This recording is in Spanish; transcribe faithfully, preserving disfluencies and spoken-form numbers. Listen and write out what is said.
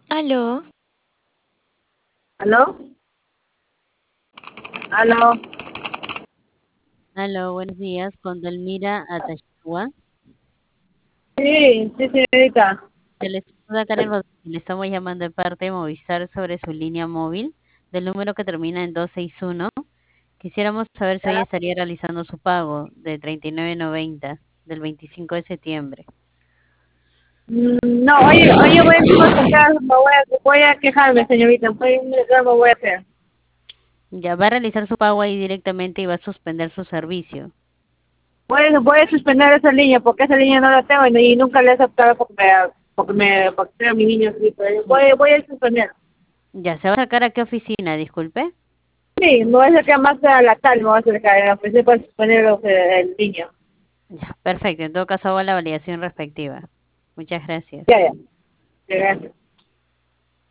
Aló, ¿Aló? ¿Aló? Aló, buenos días, con Delmira Atashua. Sí, sí, señorita. Se les saluda Karen Rodríguez. Le estamos llamando de parte de Movistar sobre su línea móvil del número que termina en dos seis uno. Quisiéramos saber si hoy estaría realizando su pago de treinta y nueve noventa del veinticinco de septiembre. Mm, No, oye, oye, voy a ir a sacar, me voy a, voy a quejarme, señorita. Voy a ingresar, me voy a hacer. Ya va a realizar su pago ahí directamente y va a suspender su servicio. Voy, a- voy a suspender esa línea porque esa línea no la tengo y, y nunca la he aceptado porque me, porque me, porque tengo a mi niño así. Pues, Mm, voy, voy a suspender. Ya, ¿se va a sacar a qué oficina? Disculpe. Sí, me voy a acercar más a la tal, me voy a acercar a ofrecer para suspender los, eh, el niño. Ya, perfecto. En todo caso hago la validación respectiva. Muchas gracias. Ya, ya. Gracias.